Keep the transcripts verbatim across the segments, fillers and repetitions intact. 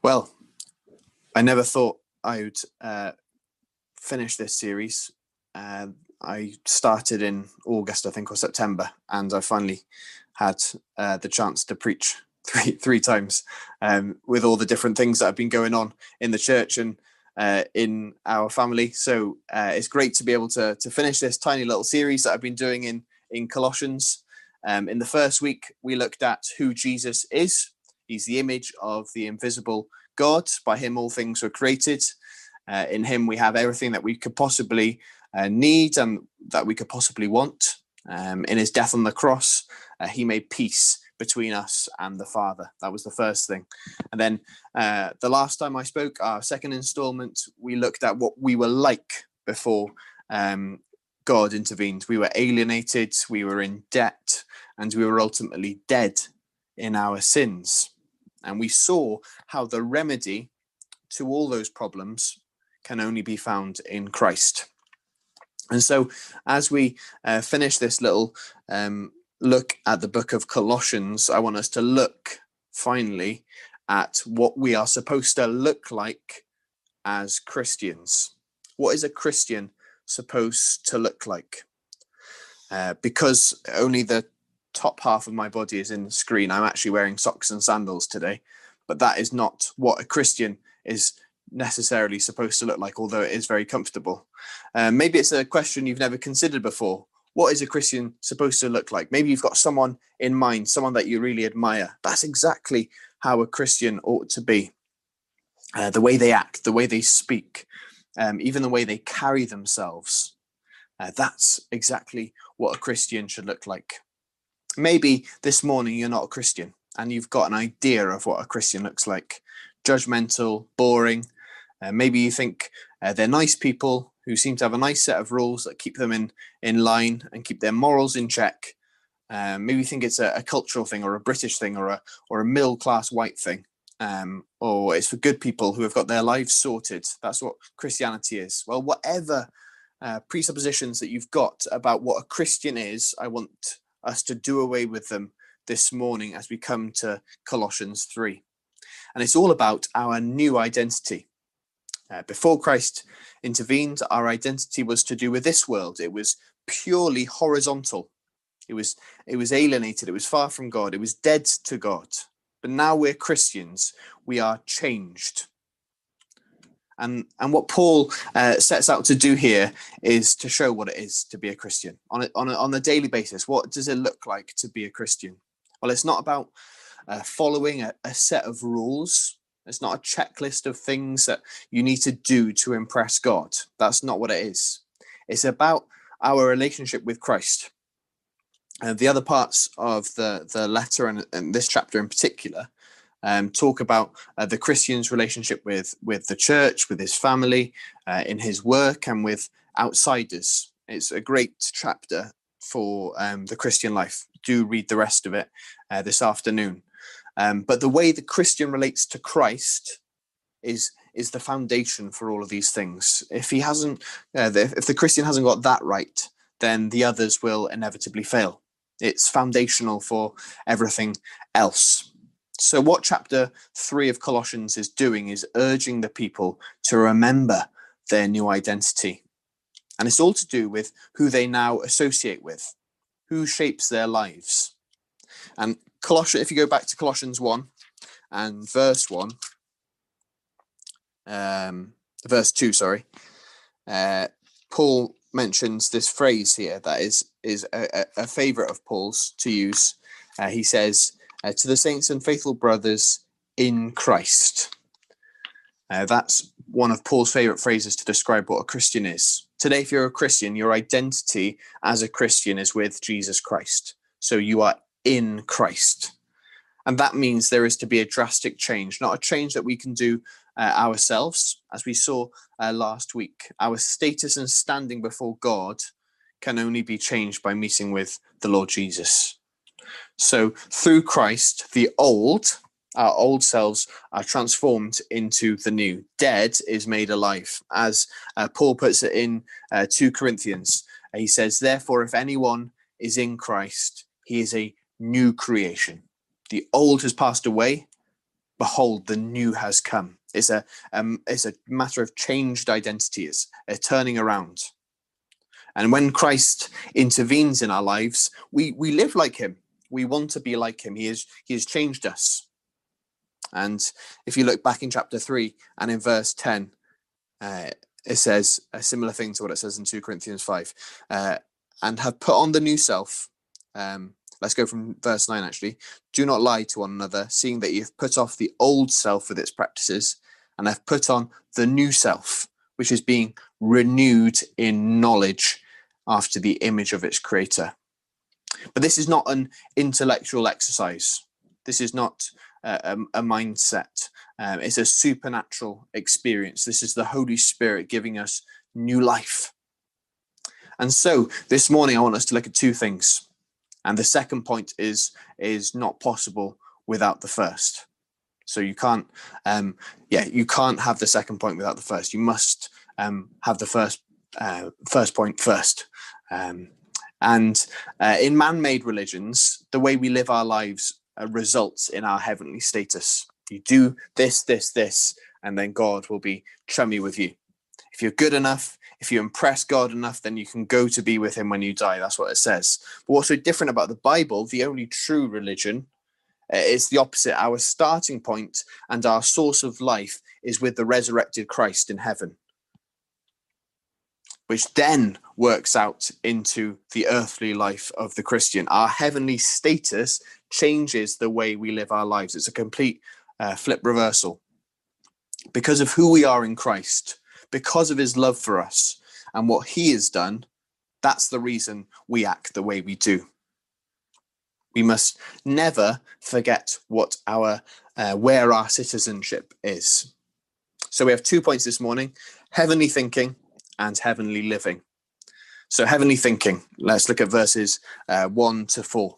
Well, I never thought I would uh, finish this series. Uh, I started in August, I think, or September, and I finally had uh, the chance to preach three three times um, with all the different things that have been going on in the church and uh, in our family. So uh, it's great to be able to to finish this tiny little series that I've been doing in in Colossians. Um, in the first week, we looked at who Jesus is. He's the image of the invisible God. By him, all things were created. Uh, in him, we have everything that we could possibly uh, need and that we could possibly want. Um, in his death on the cross, uh, he made peace between us and the Father. That was the first thing. And then uh, the last time I spoke, our second installment, we looked at what we were like before um, God intervened. We were alienated, we were in debt, and we were ultimately dead in our sins. And we saw how the remedy to all those problems can only be found in Christ. And so as we uh, finish this little um, look at the book of Colossians, I want us to look finally at what we are supposed to look like as Christians. What is a Christian supposed to look like? Uh, because only the top half of my body is in the screen, I'm actually wearing socks and sandals today, but that is not what a Christian is necessarily supposed to look like, although it is very comfortable. Uh, maybe it's a question you've never considered before. What is a Christian supposed to look like? Maybe you've got someone in mind, someone that you really admire. That's exactly how a Christian ought to be. Uh, the way they act, the way they speak, um, even the way they carry themselves. Uh, that's exactly what a Christian should look like. Maybe this morning you're not a Christian and you've got an idea of what a Christian looks like. Judgmental, boring. Uh, maybe you think uh, they're nice people who seem to have a nice set of rules that keep them in, in line and keep their morals in check. Um, maybe you think it's a, a cultural thing or a British thing or a or a middle-class white thing. Um, or it's for good people who have got their lives sorted. That's what Christianity is. Well, whatever uh, presuppositions that you've got about what a Christian is, I want us to do away with them this morning as we come to Colossians three. And it's all about our new identity. Uh, before Christ intervened, our identity was to do with this world. It was purely horizontal. It was, it was alienated. It was far from God. It was dead to God. But now we're Christians. We are changed. And, and what Paul uh, sets out to do here is to show what it is to be a Christian. On a, on a, on a daily basis, what does it look like to be a Christian? Well, it's not about uh, following a, a set of rules. It's not a checklist of things that you need to do to impress God. That's not what it is. It's about our relationship with Christ. Uh, the other parts of the, the letter and, and this chapter in particular um, talk about uh, the Christian's relationship with, with the church, with his family, uh, in his work, and with outsiders. It's a great chapter for um, the Christian life. Do read the rest of it uh, this afternoon. Um, but the way the Christian relates to Christ is is the foundation for all of these things. If he hasn't, uh, the, if the Christian hasn't got that right, then the others will inevitably fail. It's foundational for everything else. So what chapter three of Colossians is doing is urging the people to remember their new identity. And it's all to do with who they now associate with, who shapes their lives. And Colossians, if you go back to Colossians one and verse one, um, verse two, sorry, uh, Paul mentions this phrase here that is is a, a favorite of Paul's to use. Uh, he says, uh, to the saints and faithful brothers in Christ. Uh, that's one of Paul's favorite phrases to describe what a Christian is. Today, if you're a Christian, your identity as a Christian is with Jesus Christ. So you are in Christ. And that means there is to be a drastic change, not a change that we can do uh, ourselves. As we saw uh, last week, our status and standing before God can only be changed by meeting with the Lord Jesus. So through Christ, the old, our old selves are transformed into the new. Dead is made alive. As uh, Paul puts it in uh, two Corinthians, he says, therefore, if anyone is in Christ, he is a new creation. The old has passed away. behold, the new has come. It's a um, it's a matter of changed identity. It's a turning around. And when Christ intervenes in our lives, we we live like him. We want to be like him. He is he has changed us. And if you look back in chapter three and in verse ten, uh, it says a similar thing to what it says in two Corinthians five, uh, and have put on the new self. Um, let's go from verse nine, actually. Do not lie to one another, seeing that you've put off the old self with its practices, and have put on the new self, which is being renewed in knowledge after the image of its creator. But this is not an intellectual exercise. This is not uh, a, a mindset. Um, it's a supernatural experience. This is the Holy Spirit giving us new life. And so this morning, I want us to look at two things. And the second point is, is not possible without the first. So you can't, um, yeah, you can't have the second point without the first. You must um, have the first, uh, first point first. Um, and uh, in man-made religions, the way we live our lives uh, results in our heavenly status. You do this, this, this, and then God will be chummy with you. If you're good enough, if you impress God enough, then you can go to be with him when you die. That's what it says. But what's so different about the Bible, the only true religion, uh, is the opposite. Our starting point and our source of life is with the resurrected Christ in heaven, which then works out into the earthly life of the Christian. Our heavenly status changes the way we live our lives. It's a complete uh, flip reversal. Because of who we are in Christ, because of his love for us and what he has done, that's the reason we act the way we do. We must never forget what our uh, where our citizenship is. So we have two points this morning: heavenly thinking and heavenly living. So heavenly thinking, let's look at verses uh, one to four.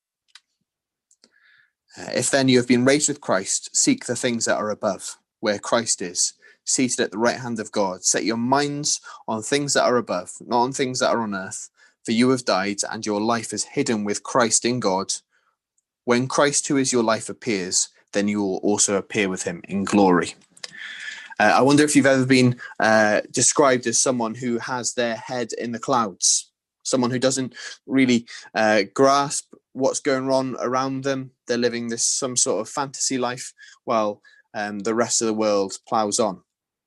Uh, if then you have been raised with Christ, seek the things that are above, where Christ is, seated at the right hand of God. Set your minds on things that are above, not on things that are on earth, for you have died, and your life is hidden with Christ in God. When Christ, who is your life, appears, then you will also appear with him in glory. Uh, I wonder if you've ever been uh, described as someone who has their head in the clouds, someone who doesn't really uh, grasp what's going on around them. They're living this some sort of fantasy life while um, the rest of the world plows on.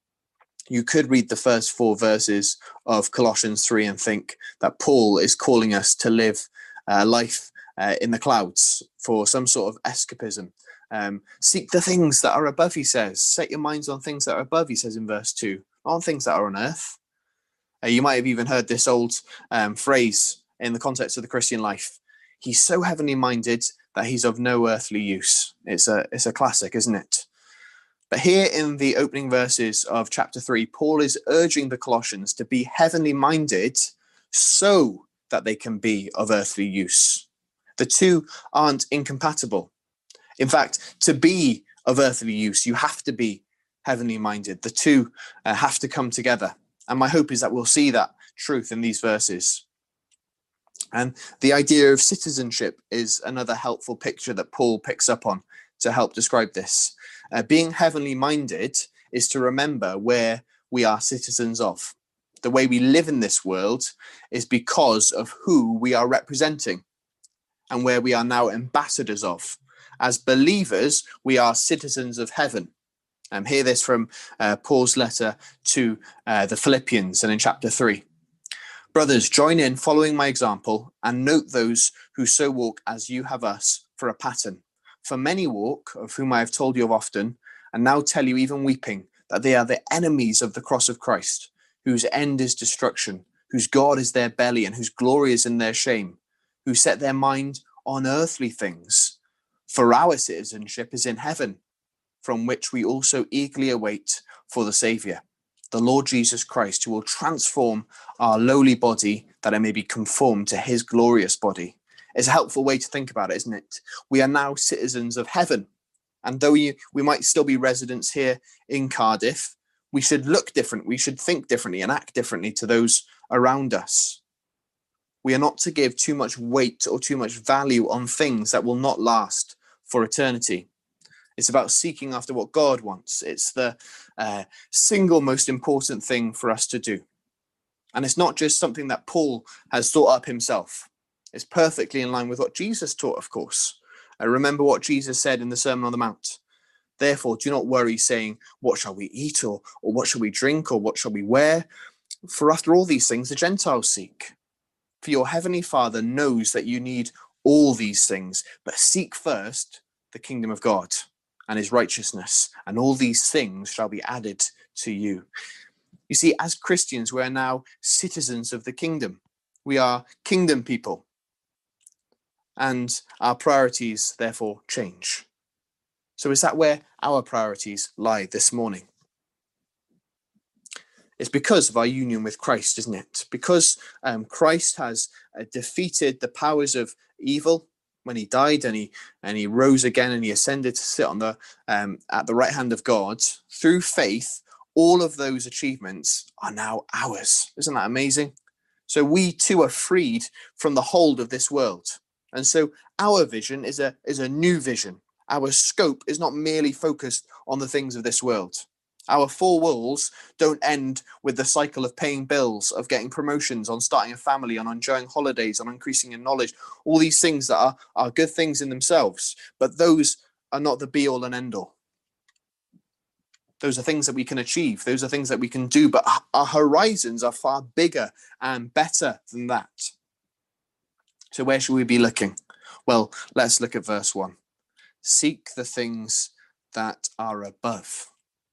You could read the first four verses of Colossians three and think that Paul is calling us to live uh, life uh, in the clouds for some sort of escapism. Um, seek the things that are above, he says. Set your minds on things that are above, he says in verse two, not on things that are on earth. Uh, you might have even heard this old um, phrase in the context of the Christian life. He's so heavenly minded that he's of no earthly use. It's a, it's a classic, isn't it? But here in the opening verses of chapter three, Paul is urging the Colossians to be heavenly minded so that they can be of earthly use. The two aren't incompatible. In fact, to be of earthly use, you have to be heavenly minded. The two uh, have to come together. And my hope is that we'll see that truth in these verses. And the idea of citizenship is another helpful picture that Paul picks up on to help describe this. Uh, being heavenly minded is to remember where we are citizens of. The way we live in this world is because of who we are representing and where we are now ambassadors of. As believers, we are citizens of heaven. Um, hear this from uh, Paul's letter to uh, the Philippians and in chapter three. Brothers, join in following my example and note those who so walk as you have us for a pattern. For many walk, of whom I have told you of often, and now tell you even weeping, that they are the enemies of the cross of Christ, whose end is destruction, whose God is their belly, and whose glory is in their shame, who set their mind on earthly things. For our citizenship is in heaven, from which we also eagerly await for the Saviour, the Lord Jesus Christ, who will transform our lowly body that it may be conformed to his glorious body. It's a helpful way to think about it, isn't it? We are now citizens of heaven. And though we, we might still be residents here in Cardiff, we should look different. We should think differently and act differently to those around us. We are not to give too much weight or too much value on things that will not last for eternity. It's about seeking after what God wants. It's the uh, single most important thing for us to do. And it's not just something that Paul has thought up himself. It's perfectly in line with what Jesus taught, of course. I remember what Jesus said in the Sermon on the Mount. Therefore, do not worry, saying, what shall we eat, or, or what shall we drink, or what shall we wear? For after all these things the Gentiles seek. For your heavenly Father knows that you need all these things, but seek first the kingdom of God and his righteousness, and all these things shall be added to you. You see, as Christians, we are now citizens of the kingdom. We are kingdom people, and our priorities therefore change. So is that where our priorities lie this morning? It's because of our union with Christ, isn't it? Because um, Christ has uh, defeated the powers of evil when he died, and he and he rose again, and he ascended to sit on the um, at the right hand of God. Through faith, all of those achievements are now ours. Isn't that amazing? So we too are freed from the hold of this world, and so our vision is a is a new vision. Our scope is not merely focused on the things of this world. Our four walls don't end with the cycle of paying bills, of getting promotions, on starting a family, on enjoying holidays, on increasing in knowledge, all these things that are, are good things in themselves, but those are not the be all and end all. Those are things that we can achieve. Those are things that we can do, but our horizons are far bigger and better than that. So where should we be looking? Well, let's look at verse one. Seek the things that are above.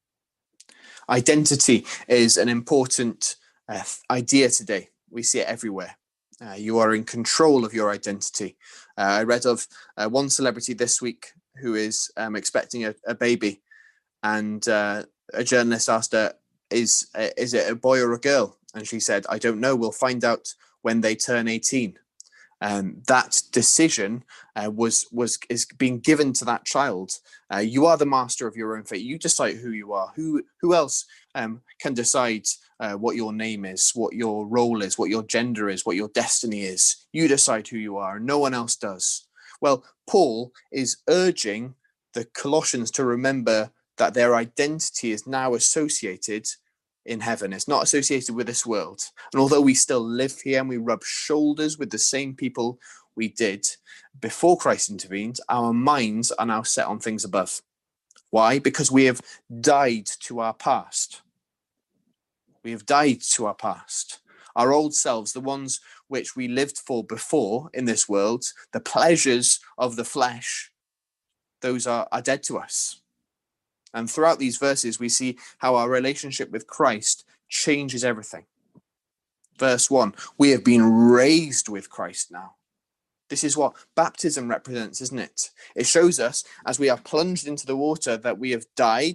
Identity is an important uh, idea today. We see it everywhere. Uh, you are in control of your identity. Uh, I read of uh, one celebrity this week who is um, expecting a, a baby, and uh, a journalist asked her, is, uh, is it a boy or a girl? And she said, I don't know. We'll find out when they turn eighteen. Um, that decision uh, was was is being given to that child. Uh, you are the master of your own fate. You decide who you are. Who who else um, can decide uh, what your name is, what your role is, what your gender is, what your destiny is? You decide who you are, and no one else does. Well, Paul is urging the Colossians to remember that their identity is now associated in heaven. It's not associated with this world. And although we still live here and we rub shoulders with the same people we did before Christ intervened, our minds are now set on things above. Why? Because we have died to our past. We have died to our past. Our old selves, the ones which we lived for before in this world, the pleasures of the flesh, those are, are dead to us. And throughout these verses, we see how our relationship with Christ changes everything. Verse one, we have been raised with Christ now. This is what baptism represents, isn't it? It shows us, as we are plunged into the water, that we have died.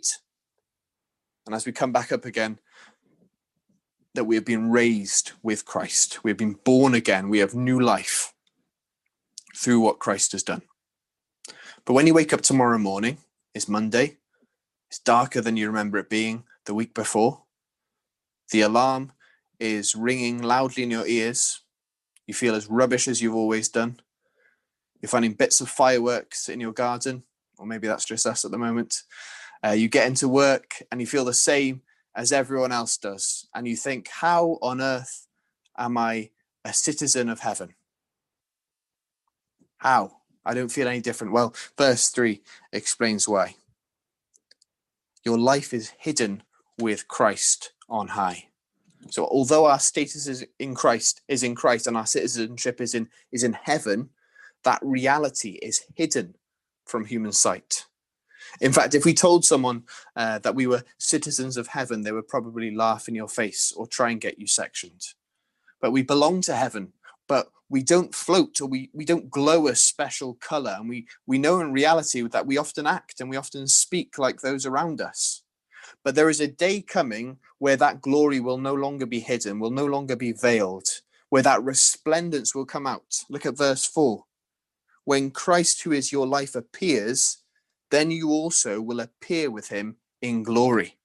And as we come back up again, that we have been raised with Christ. We have been born again. We have new life through what Christ has done. But when you wake up tomorrow morning, it's Monday. It's darker than you remember it being the week before. The alarm is ringing loudly in your ears. You feel as rubbish as you've always done. You're finding bits of fireworks in your garden, or maybe that's just us at the moment. Uh, you get into work and you feel the same as everyone else does. And you think, how on earth am I a citizen of heaven? How? I don't feel any different. Well, verse three explains why. Your life is hidden with Christ on high. So although our status is in Christ, is in Christ, and our citizenship is in is in heaven, that reality is hidden from human sight. In fact, if we told someone uh, that we were citizens of heaven, they would probably laugh in your face or try and get you sectioned. But we belong to heaven, but we don't float, or we, we don't glow a special color. And we, we know in reality that we often act and we often speak like those around us. But there is a day coming where that glory will no longer be hidden, will no longer be veiled, where that resplendence will come out. Look at verse four. When Christ, who is your life, appears, then you also will appear with him in glory.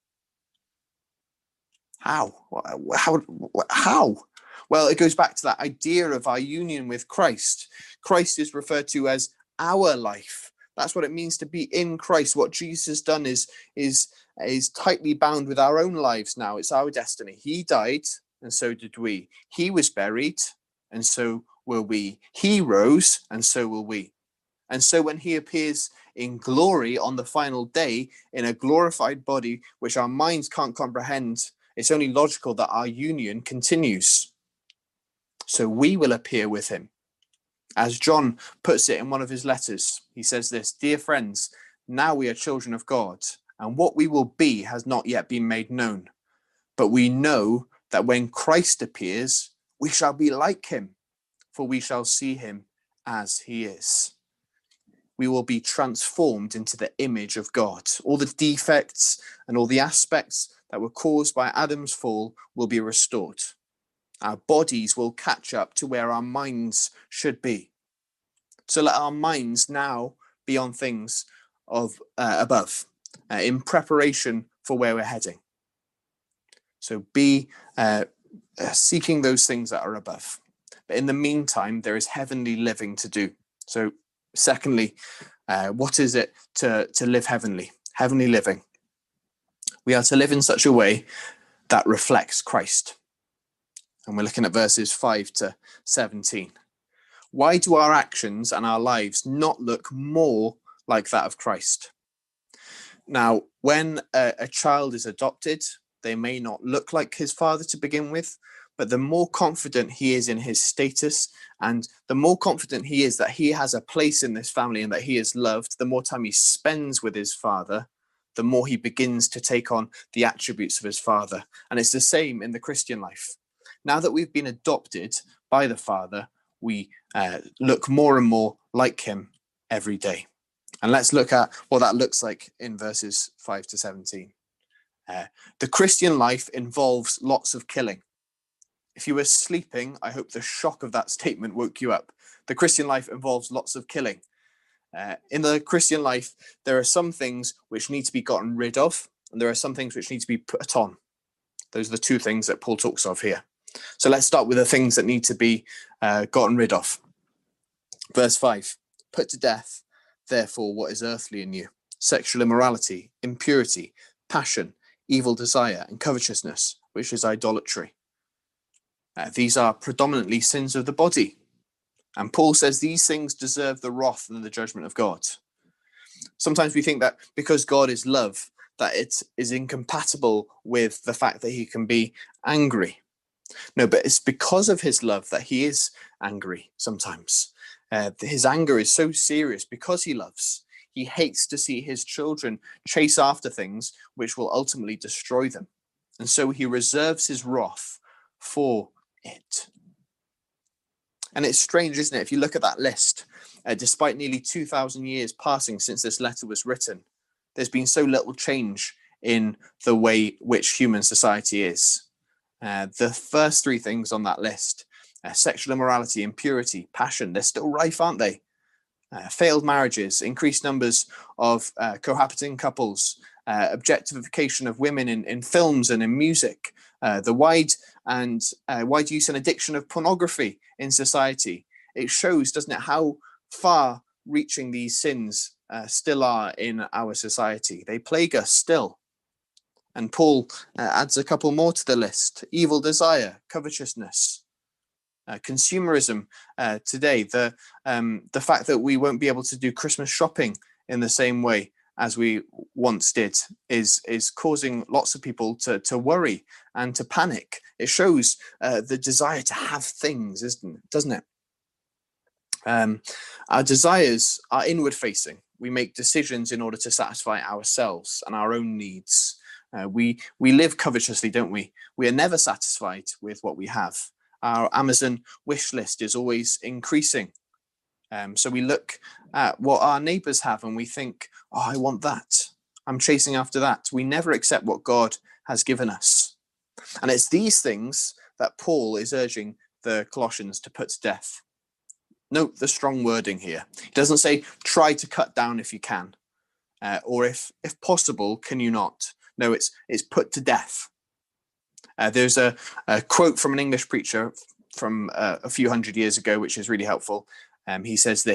How? How? How? Well, it goes back to that idea of our union with Christ. Christ is referred to as our life. That's what it means to be in Christ. What Jesus has done is, is, is tightly bound with our own lives now. It's our destiny. He died, and so did we. He was buried, and so will we. He rose, and so will we. And so when he appears in glory on the final day in a glorified body, which our minds can't comprehend, it's only logical that our union continues. So we will appear with him. As John puts it in one of his letters, he says this: "Dear friends, now we are children of God, and what we will be has not yet been made known. But we know that when Christ appears, we shall be like him, for we shall see him as he is." We will be transformed into the image of God. All the defects and all the aspects that were caused by Adam's fall will be restored. Our bodies will catch up to where our minds should be. So let our minds now be on things of uh, above, uh, in preparation for where we're heading. So be uh, uh, seeking those things that are above. But in the meantime, there is heavenly living to do. So secondly, uh, what is it to, to live heavenly? Heavenly living. We are to live in such a way that reflects Christ. And we're looking at verses five to seventeen. Why do our actions and our lives not look more like that of Christ? Now, when a, a child is adopted, they may not look like his father to begin with, but the more confident he is in his status, and the more confident he is that he has a place in this family and that he is loved, the more time he spends with his father, the more he begins to take on the attributes of his father. And it's the same in the Christian life. Now that we've been adopted by the Father, we uh, look more and more like him every day. And let's look at what that looks like in verses five to seventeen. Uh, the Christian life involves lots of killing. If you were sleeping, I hope the shock of that statement woke you up. The Christian life involves lots of killing. Uh, in the Christian life, there are some things which need to be gotten rid of, and there are some things which need to be put on. Those are the two things that Paul talks of here. So let's start with the things that need to be uh, gotten rid of. Verse five, put to death, therefore, what is earthly in you: sexual immorality, impurity, passion, evil desire, and covetousness, which is idolatry. Uh, these are predominantly sins of the body. And Paul says these things deserve the wrath and the judgment of God. Sometimes we think that because God is love, that it is incompatible with the fact that he can be angry. No, but it's because of his love that he is angry sometimes. Uh, his anger is so serious because he loves. He hates to see his children chase after things which will ultimately destroy them. And so he reserves his wrath for it. And it's strange, isn't it? If you look at that list, uh, despite nearly two thousand years passing since this letter was written, there's been so little change in the way which human society is. Uh, the first three things on that list, uh, sexual immorality, impurity, passion, they're still rife, aren't they? Uh, failed marriages, increased numbers of uh, cohabiting couples, uh, objectification of women in, in films and in music, uh, the wide and uh, wide use and addiction of pornography in society. It shows, doesn't it, how far reaching these sins uh, still are in our society. They plague us still. And Paul uh, adds a couple more to the list: evil desire, covetousness, uh, consumerism uh, today, the um, the fact that we won't be able to do Christmas shopping in the same way as we once did is is causing lots of people to, to worry and to panic. It shows uh, the desire to have things, isn't it? Doesn't it? Um, our desires are inward facing. We make decisions in order to satisfy ourselves and our own needs. Uh, we we live covetously, don't we? We are never satisfied with what we have. Our Amazon wish list is always increasing. Um, so we look at what our neighbours have and we think, oh, I want that. I'm chasing after that. We never accept what God has given us. And it's these things that Paul is urging the Colossians to put to death. Note the strong wording here. He doesn't say try to cut down if you can, uh, or if if possible, can you not? No, it's it's put to death. Uh, there's a, a quote from an English preacher from uh, a few hundred years ago, which is really helpful. Um, he says this: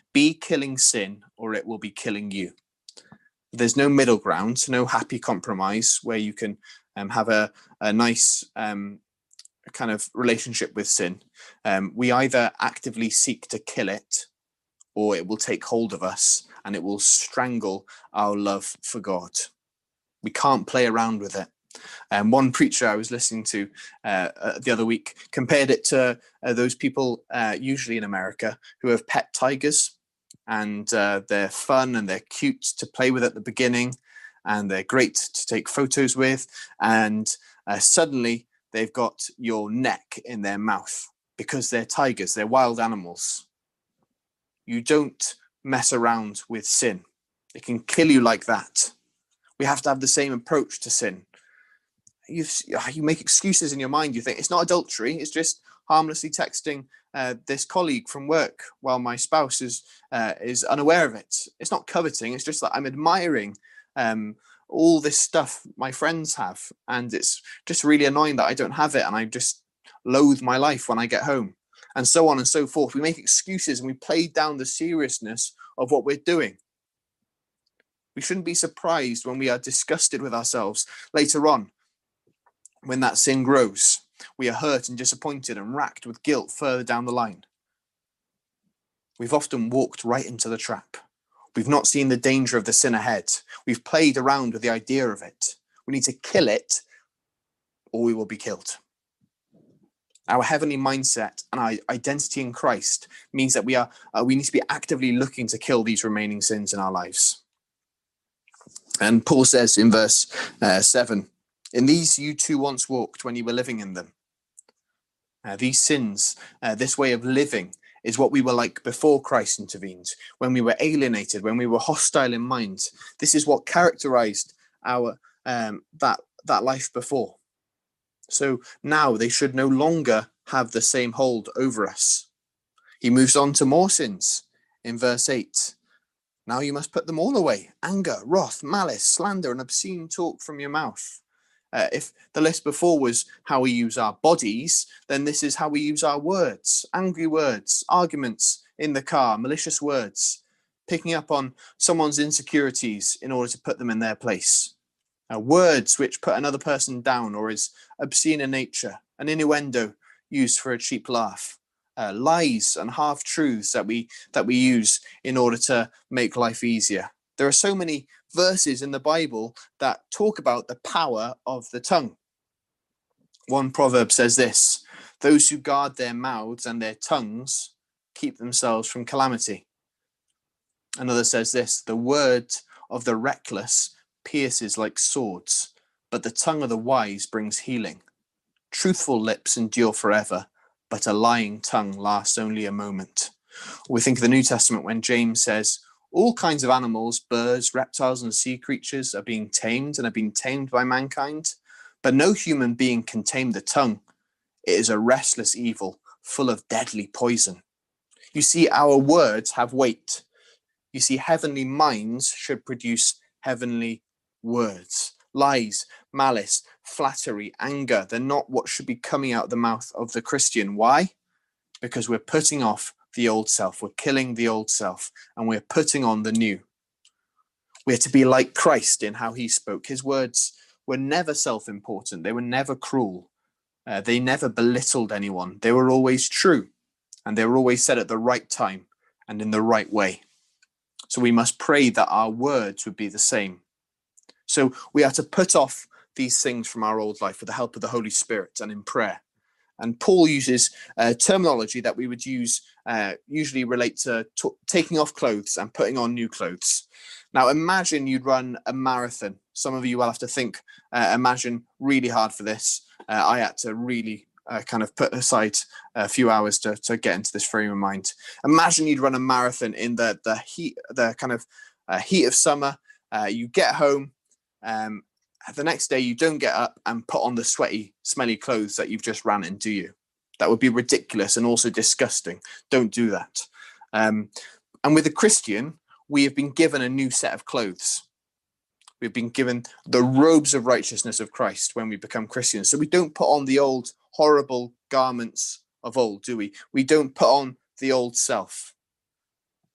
Be killing sin, or it will be killing you. There's no middle ground, no happy compromise where you can um, have a, a nice um, kind of relationship with sin. Um, we either actively seek to kill it, or it will take hold of us and it will strangle our love for God. We can't play around with it. And um, one preacher I was listening to uh, uh, the other week compared it to uh, those people, uh, usually in America, who have pet tigers, and uh, they're fun and they're cute to play with at the beginning, and they're great to take photos with. And uh, suddenly they've got your neck in their mouth because they're tigers, they're wild animals. You don't mess around with sin. It can kill you like that. We have to have the same approach to sin. You you make excuses in your mind. You think it's not adultery. It's just harmlessly texting uh, this colleague from work while my spouse is uh, is unaware of it. It's not coveting. It's just that I'm admiring um, all this stuff my friends have, and it's just really annoying that I don't have it, and I just loathe my life when I get home, and so on and so forth. We make excuses and we play down the seriousness of what we're doing. We shouldn't be surprised when we are disgusted with ourselves later on. When that sin grows, we are hurt and disappointed and racked with guilt further down the line. We've often walked right into the trap. We've not seen the danger of the sin ahead. We've played around with the idea of it. We need to kill it, or we will be killed. Our heavenly mindset and our identity in Christ means that we are uh, we need to be actively looking to kill these remaining sins in our lives. And Paul says in verse uh, seven, in these you too once walked when you were living in them. Uh, these sins, uh, this way of living, is what we were like before Christ intervened, when we were alienated, when we were hostile in mind. This is what characterized our um, that that life before. So now they should no longer have the same hold over us. He moves on to more sins in verse eight. Now you must put them all away: anger, wrath, malice, slander, and obscene talk from your mouth. Uh, if the list before was how we use our bodies, then this is how we use our words: angry words, arguments in the car, malicious words, picking up on someone's insecurities in order to put them in their place. Uh, words which put another person down or is obscene in nature, an innuendo used for a cheap laugh, uh, lies and half-truths that we that we use in order to make life easier. There are so many verses in the Bible that talk about the power of the tongue. One proverb says this: those who guard their mouths and their tongues keep themselves from calamity. Another says this: the word of the reckless pierces like swords, but the tongue of the wise brings healing. Truthful lips endure forever, but a lying tongue lasts only a moment. We think of the New Testament when James says, all kinds of animals, birds, reptiles, and sea creatures are being tamed and are being tamed by mankind, but no human being can tame the tongue. It is a restless evil, full of deadly poison. You see, our words have weight. You see, heavenly minds should produce heavenly words. Lies, malice, flattery, anger, they're not what should be coming out of the mouth of the Christian. Why? Because we're putting off the old self. We're killing the old self and we're putting on the new. We're to be like Christ in how he spoke. His words were never self-important. They were never cruel. Uh, they never belittled anyone. They were always true, and they were always said at the right time and in the right way. So we must pray that our words would be the same. So we are to put off these things from our old life with the help of the Holy Spirit and in prayer. And Paul uses uh, terminology that we would use, uh, usually relate to t- taking off clothes and putting on new clothes. Now, imagine you'd run a marathon. Some of you will have to think, uh, imagine really hard for this. Uh, I had to really uh, kind of put aside a few hours to, to get into this frame of mind. Imagine you'd run a marathon in the, the heat, the kind of uh, heat of summer. Uh, you get home. Um, The next day you don't get up and put on the sweaty, smelly clothes that you've just ran in, do you? That would be ridiculous and also disgusting. Don't do that. Um, and with a Christian, we have been given a new set of clothes. We've been given the robes of righteousness of Christ when we become Christians. So we don't put on the old horrible garments of old, do we? We don't put on the old self.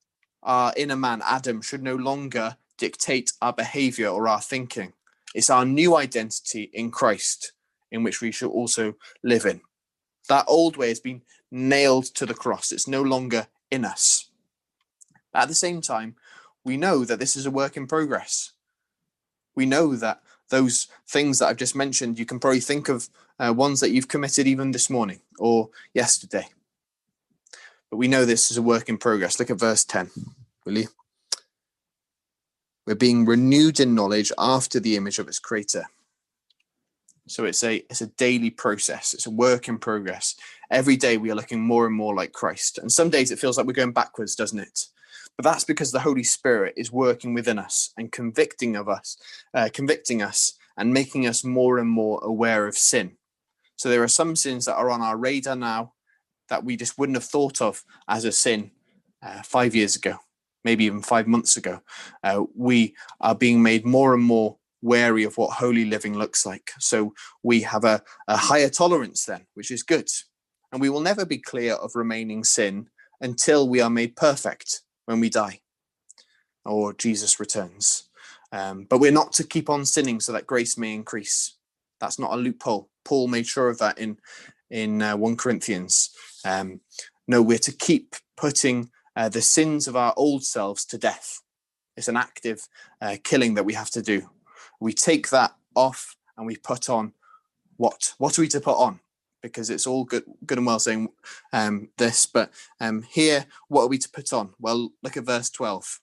our inner man, Adam, should no longer dictate our behavior or our thinking. It's our new identity in Christ in which we should also live in. That old way has been nailed to the cross. It's no longer in us. At the same time, we know that this is a work in progress. We know that those things that I've just mentioned, you can probably think of uh, ones that you've committed even this morning or yesterday. But we know this is a work in progress. Look at verse ten, will you? We're being renewed in knowledge after the image of its creator. So it's a it's a daily process. It's a work in progress. Every day we are looking more and more like Christ. And some days it feels like we're going backwards, doesn't it? But that's because the Holy Spirit is working within us and convicting of us, uh, convicting us and making us more and more aware of sin. So there are some sins that are on our radar now that we just wouldn't have thought of as a sin uh, five years ago, maybe even five months ago. Uh, we are being made more and more wary of what holy living looks like. So we have a, a higher tolerance then, which is good. And we will never be clear of remaining sin until we are made perfect when we die or Jesus returns. Um, but we're not to keep on sinning so that grace may increase. That's not a loophole. Paul made sure of that in, in uh, First Corinthians. Um, no, we're to keep putting uh, the sins of our old selves to death. It's an active uh, killing that we have to do. We take that off and we put on what? What are we to put on? Because it's all good, good and well saying um, this, but um, here, what are we to put on? Well, look at verse twelve.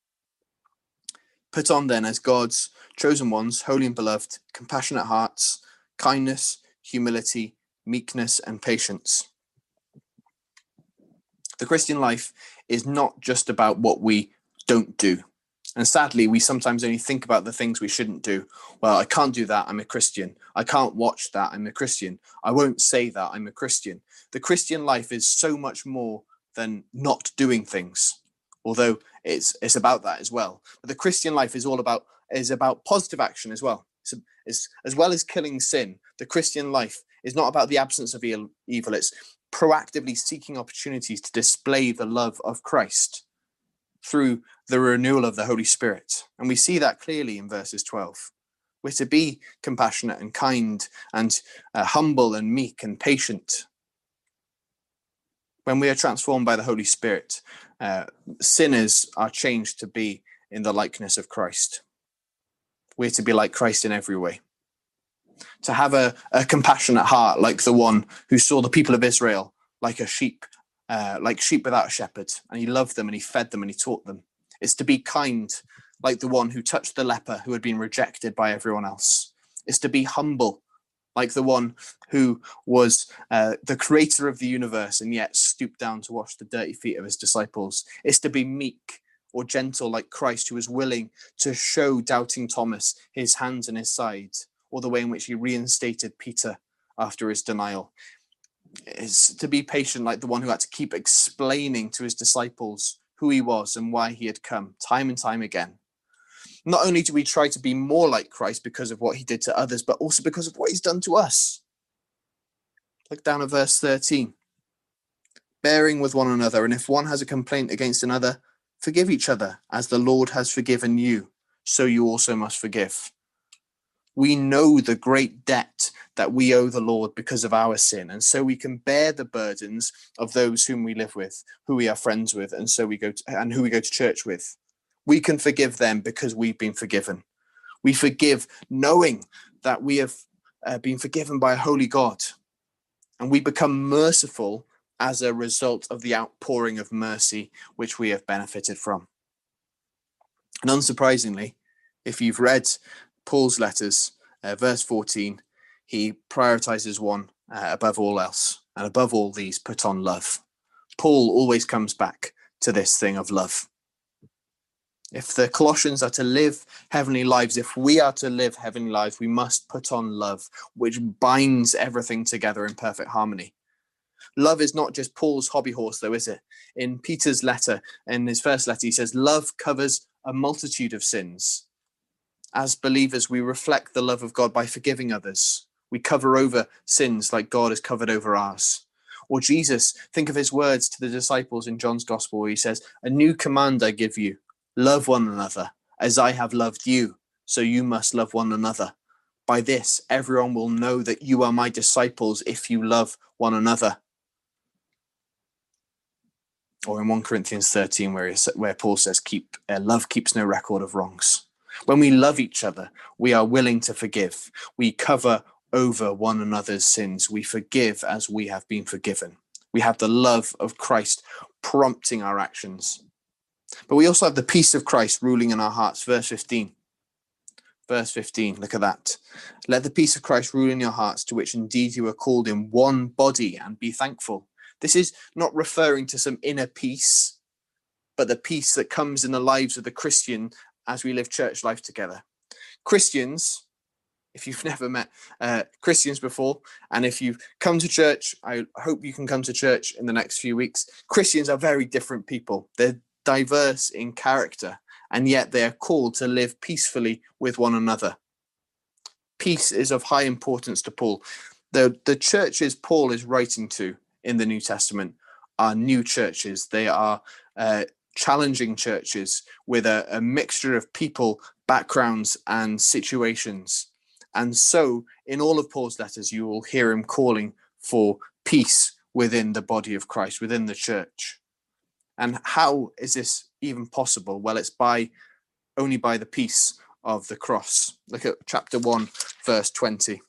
Put on then as God's chosen ones, holy and beloved, compassionate hearts, kindness, humility, meekness, and patience. The Christian life is not just about what we don't do. And sadly, we sometimes only think about the things we shouldn't do. Well, I can't do that, I'm a Christian. I can't watch that, I'm a Christian. I won't say that, I'm a Christian. The Christian life is so much more than not doing things, although it's it's about that as well. But the Christian life is all about is about positive action as well. It's, it's, as well as killing sin, the Christian life is not about the absence of evil. It's proactively seeking opportunities to display the love of Christ through the renewal of the Holy Spirit. And we see that clearly in verses twelve. We're to be compassionate and kind and uh, humble and meek and patient. When we are transformed by the Holy Spirit, uh, sinners are changed to be in the likeness of Christ. We're to be like Christ in every way. To have a, a compassionate heart like the one who saw the people of Israel like a sheep Uh, like sheep without a shepherd, and he loved them and he fed them and he taught them. It's to be kind like the one who touched the leper who had been rejected by everyone else. It's to be humble like the one who was uh, the creator of the universe and yet stooped down to wash the dirty feet of his disciples. It's to be meek or gentle like Christ, who was willing to show doubting Thomas his hands and his side, or the way in which he reinstated Peter after his denial. Is to be patient like the one who had to keep explaining to his disciples who he was and why he had come time and time again. Not only do we try to be more like Christ because of what he did to others, but also because of what he's done to us. Look down at verse thirteen. Bearing with one another, and if one has a complaint against another, forgive each other, as the Lord has forgiven you, so you also must forgive. We know the great debt that we owe the Lord because of our sin, and so we can bear the burdens of those whom we live with, who we are friends with, and so we go to, and who we go to church with. We can forgive them because we've been forgiven. We forgive knowing that we have uh, been forgiven by a holy God, and we become merciful as a result of the outpouring of mercy which we have benefited from. And unsurprisingly, if you've read Paul's letters, uh, verse fourteen, he prioritizes one uh, above all else, and above all these, put on love. Paul always comes back to this thing of love. If the Colossians are to live heavenly lives, if we are to live heavenly lives, we must put on love, which binds everything together in perfect harmony. Love is not just Paul's hobby horse, though, is it? In Peter's letter, in his first letter, he says, love covers a multitude of sins. As believers, we reflect the love of God by forgiving others. We cover over sins like God has covered over ours. Or Jesus, think of his words to the disciples in John's Gospel, where he says, "A new command I give you, love one another. As I have loved you, so you must love one another. By this, everyone will know that you are my disciples if you love one another." Or in First Corinthians thirteen, where, where Paul says, "Keep uh, love keeps no record of wrongs." When we love each other, we are willing to forgive. We cover over one another's sins. We forgive as we have been forgiven. We have the love of Christ prompting our actions. But we also have the peace of Christ ruling in our hearts. Verse fifteen. Verse fifteen, look at that. "Let the peace of Christ rule in your hearts, to which indeed you are called in one body, and be thankful." This is not referring to some inner peace, but the peace that comes in the lives of the Christian as we live church life together. Christians, if you've never met uh, Christians before, and if you've come to church, I hope you can come to church in the next few weeks. Christians are very different people. They're diverse in character, and yet they are called to live peacefully with one another. Peace is of high importance to Paul. The, the churches Paul is writing to in the New Testament are new churches. They are uh, challenging churches with a, a mixture of people, backgrounds, and situations. And so in all of Paul's letters, you will hear him calling for peace within the body of Christ, within the church. And how is this even possible? Well, it's by only by the peace of the cross. Look at chapter one, verse twenty.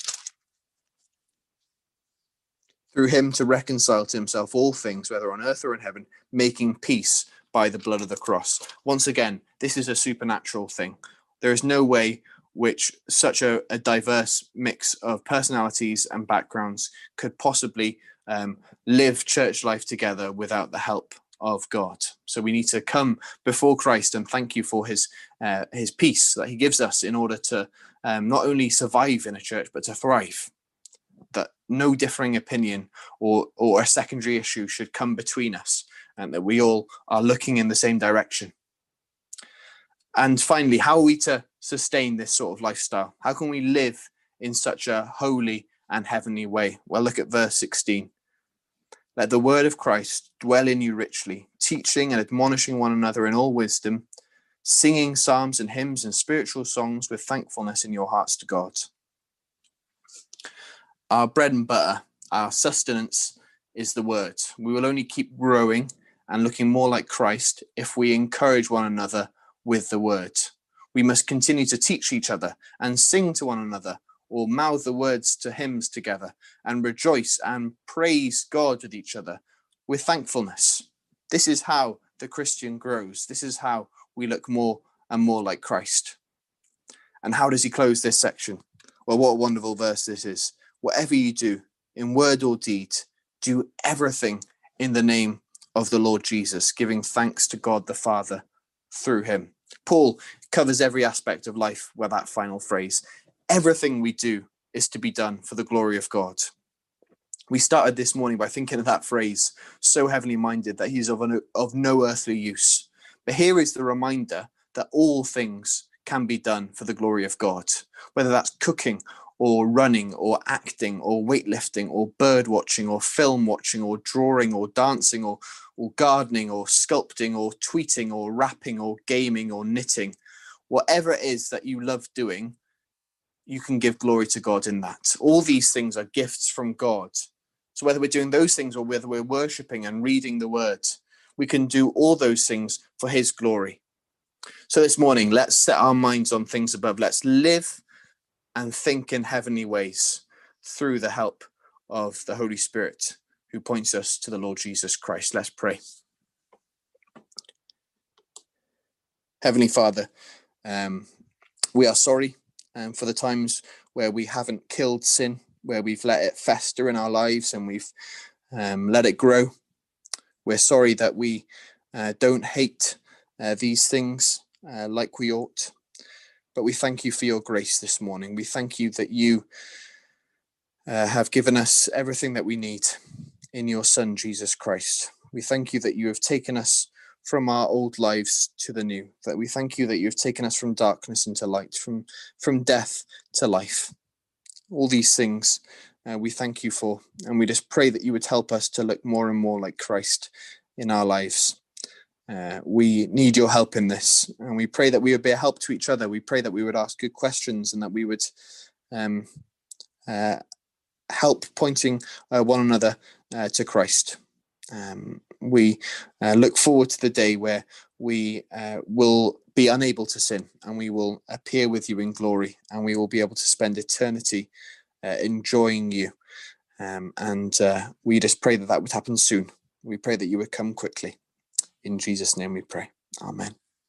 "Through him to reconcile to himself all things, whether on earth or in heaven, making peace by the blood of the cross." Once again, this is a supernatural thing. There is no way which such a, a diverse mix of personalities and backgrounds could possibly um, live church life together without the help of God. So we need to come before Christ and thank you for his uh, his peace that he gives us in order to um, not only survive in a church, but to thrive. That no differing opinion or or a secondary issue should come between us, and that we all are looking in the same direction. And finally, how are we to sustain this sort of lifestyle? How can we live in such a holy and heavenly way? Well, look at verse sixteen. "Let the word of Christ dwell in you richly, teaching and admonishing one another in all wisdom, singing psalms and hymns and spiritual songs with thankfulness in your hearts to God." Our bread and butter, our sustenance is the word. We will only keep growing and looking more like Christ if we encourage one another with the word. We must continue to teach each other and sing to one another, or mouth the words to hymns together, and rejoice and praise God with each other with thankfulness. This is how the Christian grows. This is how we look more and more like Christ. And how does he close this section? Well, what a wonderful verse this is. "Whatever you do, in word or deed, do everything in the name of the Lord Jesus, giving thanks to God the Father through him." Paul covers every aspect of life with that final phrase. Everything we do is to be done for the glory of God. We started this morning by thinking of that phrase, so heavenly minded that he's of, an, of no earthly use. But here is the reminder that all things can be done for the glory of God, whether that's cooking or running or acting or weightlifting or bird watching or film watching or drawing or dancing or, or gardening or sculpting or tweeting or rapping or gaming or knitting. Whatever it is that you love doing, you can give glory to God in that. All these things are gifts from God. So whether we're doing those things or whether we're worshipping and reading the word, we can do all those things for his glory. So this morning, let's set our minds on things above. Let's live and think in heavenly ways through the help of the Holy Spirit who points us to the Lord Jesus Christ. Let's pray. Heavenly Father, um, we are sorry um, for the times where we haven't killed sin, where we've let it fester in our lives and we've um, let it grow. We're sorry that we uh, don't hate uh, these things uh, like we ought. But we thank you for your grace this morning. We thank you that you uh, have given us everything that we need in your Son, Jesus Christ. We thank you that you have taken us from our old lives to the new, that we thank you that you have taken us from darkness into light, from, from death to life. All these things uh, we thank you for. And we just pray that you would help us to look more and more like Christ in our lives. Uh, we need your help in this, and we pray that we would be a help to each other. We pray that we would ask good questions, and that we would um, uh, help pointing uh, one another uh, to Christ. Um, we uh, look forward to the day where we uh, will be unable to sin, and we will appear with you in glory, and we will be able to spend eternity uh, enjoying you. Um, and uh, we just pray that that would happen soon. We pray that you would come quickly. In Jesus' name we pray. Amen.